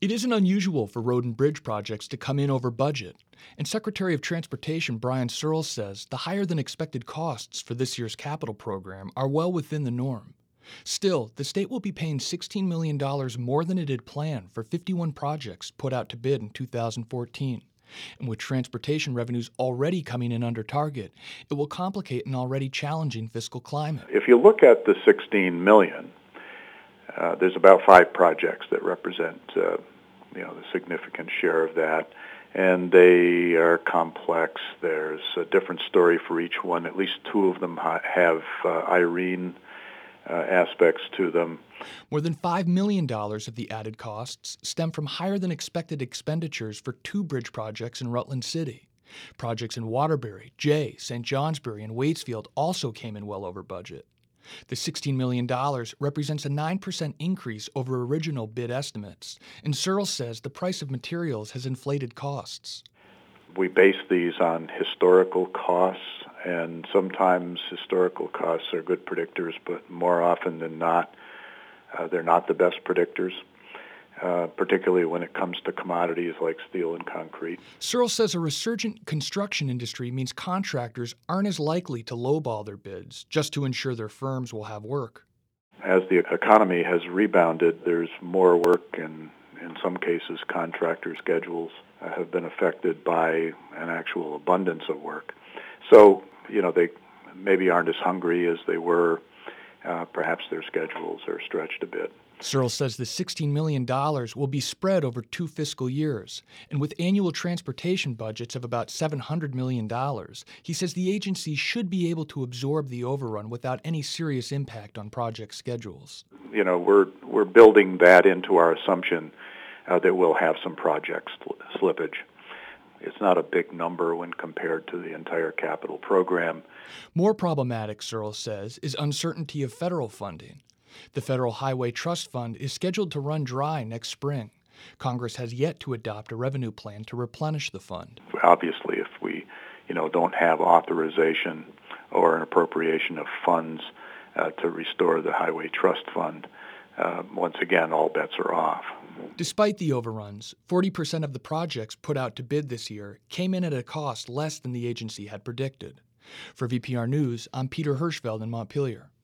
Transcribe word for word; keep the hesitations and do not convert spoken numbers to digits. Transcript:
It isn't unusual for road and bridge projects to come in over budget, and Secretary of Transportation Brian Searles says the higher-than-expected costs for this year's capital program are well within the norm. Still, the state will be paying sixteen million dollars more than it had planned for fifty-one projects put out to bid in two thousand fourteen. And with transportation revenues already coming in under target, it will complicate an already challenging fiscal climate. If you look at the sixteen million dollars, uh, there's about five projects that represent uh, you know, the significant share of that. And they are complex. There's a different story for each one. At least two of them ha- have uh, Irene uh, aspects to them. More than five million dollars of the added costs stem from higher-than-expected expenditures for two bridge projects in Rutland City. Projects in Waterbury, Jay, Saint Johnsbury, and Waitsfield also came in well over budget. The sixteen million dollars represents a nine percent increase over original bid estimates, and Searles says the price of materials has inflated costs. We base these on historical costs, and sometimes historical costs are good predictors, but more often than not, uh, they're not the best predictors, uh, particularly when it comes to commodities like steel and concrete. Searles says a resurgent construction industry means contractors aren't as likely to lowball their bids just to ensure their firms will have work. As the economy has rebounded, there's more work, and in some cases, contractor schedules have been affected by an actual abundance of work. So, you know, they maybe aren't as hungry as they were. Uh, perhaps their schedules are stretched a bit. Searles says the sixteen million dollars will be spread over two fiscal years, and with annual transportation budgets of about seven hundred million dollars, he says the agency should be able to absorb the overrun without any serious impact on project schedules. You know, we're we're building that into our assumption uh, that we'll have some project slippage. It's not a big number when compared to the entire capital program. More problematic, Searles says, is uncertainty of federal funding. The Federal Highway Trust Fund is scheduled to run dry next spring. Congress has yet to adopt a revenue plan to replenish the fund. Obviously, if we, you know, don't have authorization or an appropriation of funds uh, to restore the Highway Trust Fund, uh, once again, all bets are off. Despite the overruns, forty percent of the projects put out to bid this year came in at a cost less than the agency had predicted. For V P R News, I'm Peter Hirschfeld in Montpelier.